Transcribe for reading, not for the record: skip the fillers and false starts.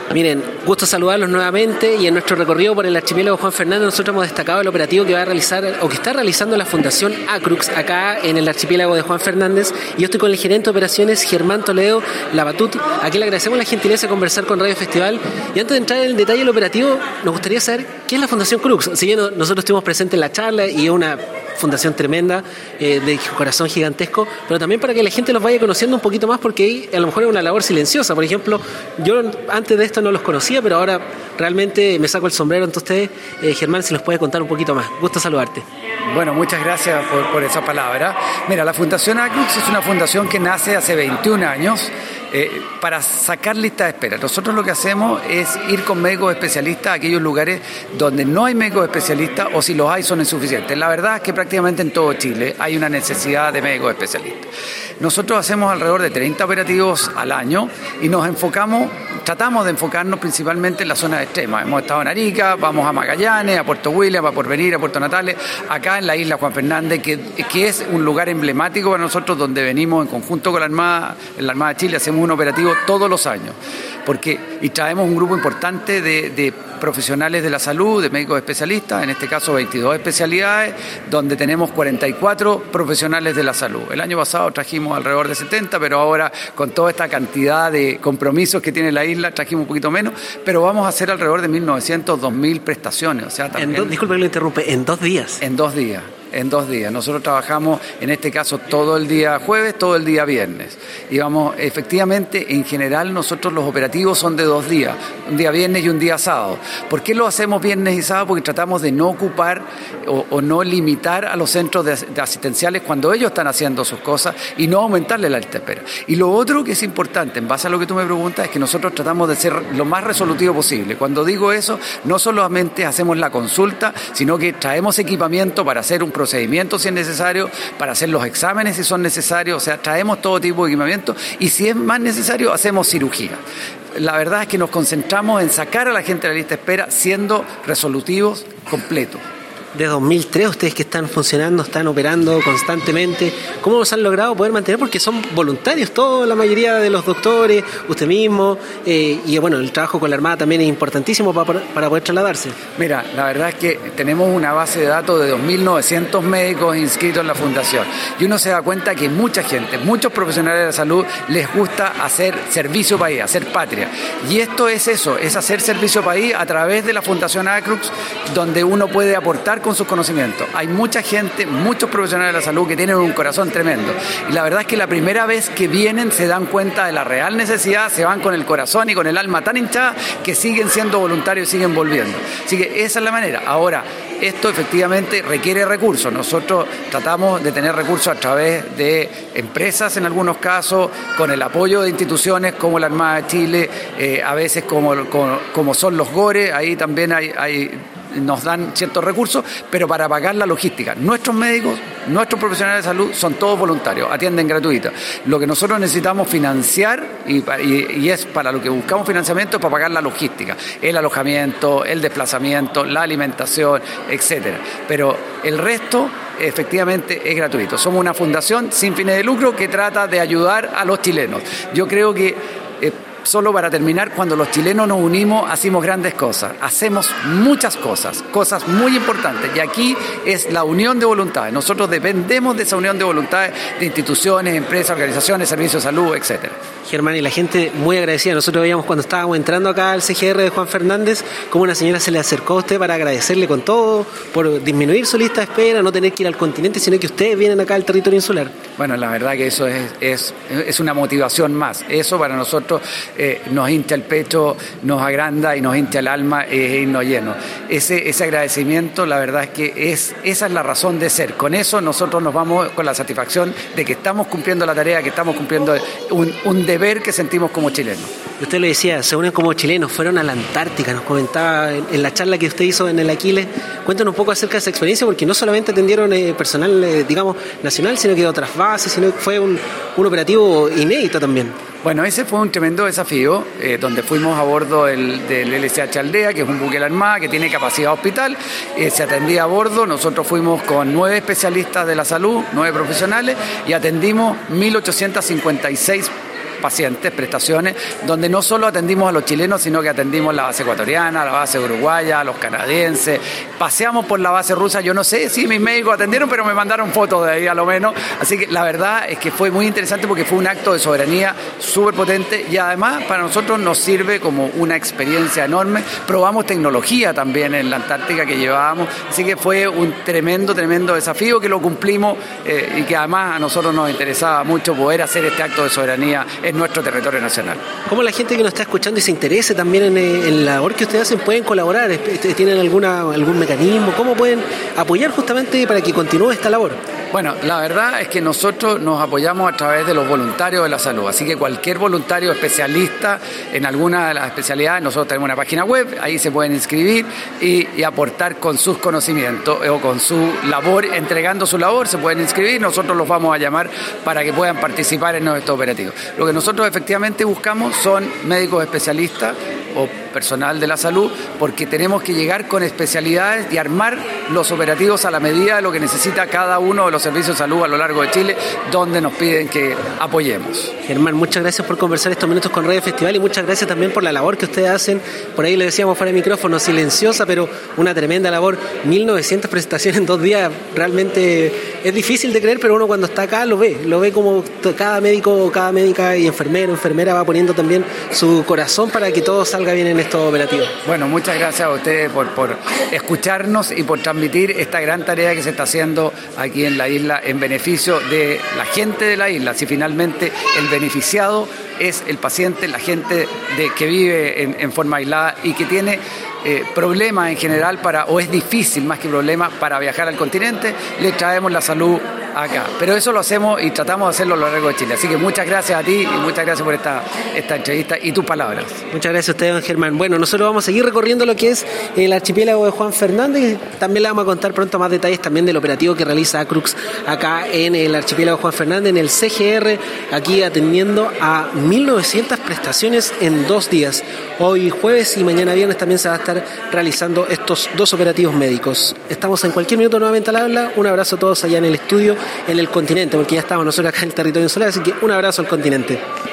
Miren, gusto saludarlos nuevamente y en nuestro recorrido por el archipiélago Juan Fernández nosotros hemos destacado el operativo que va a realizar o que está realizando la Fundación Acrux acá en el archipiélago de Juan Fernández. Y yo estoy con el gerente de operaciones Germán Toledo Labatut. Aquí le agradecemos la gentileza de conversar con Radio Festival. Y antes de entrar en el detalle del operativo, nos gustaría saber qué es la Fundación Crux. Si bien nosotros estuvimos presentes en la charla y es una fundación tremenda, de corazón gigantesco, pero también para que la gente los vaya conociendo un poquito más, porque a lo mejor es una labor silenciosa. Por ejemplo, yo antes de esto no los conocía, pero ahora realmente me saco el sombrero ante ustedes. Germán, si nos puede contar un poquito más. Gusto saludarte. Bueno, muchas gracias por esa palabra. Mira, la Fundación Acrux es una fundación que nace hace 21 años para sacar lista de espera. Nosotros lo que hacemos es ir con médicos especialistas a aquellos lugares donde no hay médicos especialistas o si los hay son insuficientes. La verdad es que prácticamente en todo Chile hay una necesidad de médicos especialistas. Nosotros hacemos alrededor de 30 operativos al año y tratamos de enfocarnos principalmente en la zona extrema. Hemos estado en Arica, vamos a Magallanes, a Puerto William, a Porvenir, a Puerto Natales, acá en la isla Juan Fernández, que es un lugar emblemático para nosotros, donde venimos en conjunto con la Armada de Chile, hacemos un operativo todos los años, y traemos un grupo importante de profesionales de la salud, de médicos especialistas, en este caso 22 especialidades, donde tenemos 44 profesionales de la salud. El año pasado trajimos alrededor de 70, pero ahora con toda esta cantidad de compromisos que tiene la isla, trajimos un poquito menos, pero vamos a hacer alrededor de 1.900, 2.000 prestaciones. O sea, también, disculpe que lo interrumpe, ¿en 2 días? En 2 días. En 2 días. Nosotros trabajamos, en este caso, todo el día jueves, todo el día viernes. Y efectivamente, en general, nosotros los operativos son de 2 días, un día viernes y un día sábado. ¿Por qué lo hacemos viernes y sábado? Porque tratamos de no ocupar o no limitar a los centros de asistenciales cuando ellos están haciendo sus cosas y no aumentarle la lista de espera. Y lo otro que es importante, en base a lo que tú me preguntas, es que nosotros tratamos de ser lo más resolutivo posible. Cuando digo eso, no solamente hacemos la consulta, sino que traemos equipamiento para hacer un procedimiento si es necesario, para hacer los exámenes si son necesarios, o sea, traemos todo tipo de equipamiento y si es más necesario, hacemos cirugía. La verdad es que nos concentramos en sacar a la gente de la lista de espera siendo resolutivos completos. De 2003 ustedes que están funcionando, están operando constantemente, ¿cómo los han logrado poder mantener? Porque son voluntarios todos, la mayoría de los doctores, usted mismo, y bueno, el trabajo con la Armada también es importantísimo para poder trasladarse. Mira, la verdad es que tenemos una base de datos de 2.900 médicos inscritos en la Fundación y uno se da cuenta que mucha gente, muchos profesionales de la salud les gusta hacer servicio país, hacer patria, y esto es eso, es hacer servicio país a través de la Fundación Acrux, donde uno puede aportar con sus conocimientos. Hay mucha gente, muchos profesionales de la salud que tienen un corazón tremendo y la verdad es que la primera vez que vienen se dan cuenta de la real necesidad, se van con el corazón y con el alma tan hinchada que siguen siendo voluntarios y siguen volviendo. Así que esa es la manera. Ahora, esto efectivamente requiere recursos. Nosotros tratamos de tener recursos a través de empresas en algunos casos, con el apoyo de instituciones como la Armada de Chile, a veces como son los GORE, ahí también nos dan ciertos recursos, pero para pagar la logística. Nuestros médicos, nuestros profesionales de salud son todos voluntarios, atienden gratuita. Lo que nosotros necesitamos financiar, y es para lo que buscamos financiamiento, es para pagar la logística, el alojamiento, el desplazamiento, la alimentación, etcétera. Pero el resto efectivamente es gratuito. Somos una fundación sin fines de lucro que trata de ayudar a los chilenos. Yo creo que solo para terminar, cuando los chilenos nos unimos, hacemos grandes cosas, hacemos muchas cosas muy importantes, y aquí es la unión de voluntades. Nosotros dependemos de esa unión de voluntades de instituciones, empresas, organizaciones, servicios de salud, etcétera. Germán, y la gente muy agradecida. Nosotros veíamos cuando estábamos entrando acá al CGR de Juan Fernández, como una señora se le acercó a usted para agradecerle con todo, por disminuir su lista de espera, no tener que ir al continente, sino que ustedes vienen acá al territorio insular. Bueno, la verdad que eso es una motivación más. Eso para nosotros nos hincha el pecho, nos agranda y nos hincha el alma y nos llena. Ese agradecimiento, la verdad es que esa es la razón de ser. Con eso nosotros nos vamos con la satisfacción de que estamos cumpliendo la tarea, que estamos cumpliendo un deber que sentimos como chilenos. Usted lo decía, se unen como chilenos, fueron a la Antártica, nos comentaba en la charla que usted hizo en el Aquiles. Cuéntanos un poco acerca de esa experiencia, porque no solamente atendieron personal, digamos, nacional, sino que de otras bases, sino que fue un operativo inédito también. Bueno, ese fue un tremendo desafío, donde fuimos a bordo del LCH Aldea, que es un buque de la Armada que tiene capacidad hospital, se atendía a bordo. Nosotros fuimos con 9 especialistas de la salud, 9 profesionales, y atendimos 1.856 pacientes, prestaciones, donde no solo atendimos a los chilenos, sino que atendimos la base ecuatoriana, la base uruguaya, a los canadienses, paseamos por la base rusa, yo no sé si mis médicos atendieron, pero me mandaron fotos de ahí a lo menos, así que la verdad es que fue muy interesante porque fue un acto de soberanía súper potente y además para nosotros nos sirve como una experiencia enorme. Probamos tecnología también en la Antártica que llevábamos, así que fue un tremendo desafío que lo cumplimos y que además a nosotros nos interesaba mucho poder hacer este acto de soberanía en nuestro territorio nacional. ¿Cómo la gente que nos está escuchando y se interese también en la labor que ustedes hacen pueden colaborar? ¿Tienen algún mecanismo? ¿Cómo pueden apoyar justamente para que continúe esta labor? Bueno, la verdad es que nosotros nos apoyamos a través de los voluntarios de la salud, así que cualquier voluntario especialista en alguna de las especialidades, nosotros tenemos una página web, ahí se pueden inscribir y aportar con sus conocimientos o con su labor, entregando su labor, se pueden inscribir, nosotros los vamos a llamar para que puedan participar en nuestros operativos. Lo que nosotros efectivamente buscamos son médicos especialistas o personal de la salud, porque tenemos que llegar con especialidades y armar los operativos a la medida de lo que necesita cada uno de los servicios de salud a lo largo de Chile, donde nos piden que apoyemos. Germán, muchas gracias por conversar estos minutos con Radio Festival y muchas gracias también por la labor que ustedes hacen. Por ahí le decíamos fuera de micrófono, silenciosa, pero una tremenda labor. 1900 presentaciones en 2 días, realmente es difícil de creer, pero uno cuando está acá lo ve como cada médico, cada médica y enfermera va poniendo también su corazón para que todo salga bien en estos operativos. Bueno, muchas gracias a ustedes por escucharnos y por transmitir esta gran tarea que se está haciendo aquí en la isla en beneficio de la gente de la isla. Si finalmente el beneficiado es el paciente, la gente que vive en forma aislada y que tiene problemas en general o es difícil más que problemas para viajar al continente, le traemos la salud acá. Pero eso lo hacemos y tratamos de hacerlo a lo largo de Chile. Así que muchas gracias a ti y muchas gracias por esta entrevista y tus palabras. Muchas gracias a usted, don Germán. Bueno, nosotros vamos a seguir recorriendo lo que es el archipiélago de Juan Fernández y también le vamos a contar pronto más detalles también del operativo que realiza ACRUX acá en el archipiélago de Juan Fernández, en el CGR, aquí atendiendo a 1900 prestaciones en 2 días. Hoy jueves y mañana viernes también se va a estar realizando estos 2 operativos médicos. Estamos en cualquier minuto nuevamente al habla. Un abrazo a todos allá en el estudio, en el continente, porque ya estamos nosotros acá en el territorio insular, así que un abrazo al continente.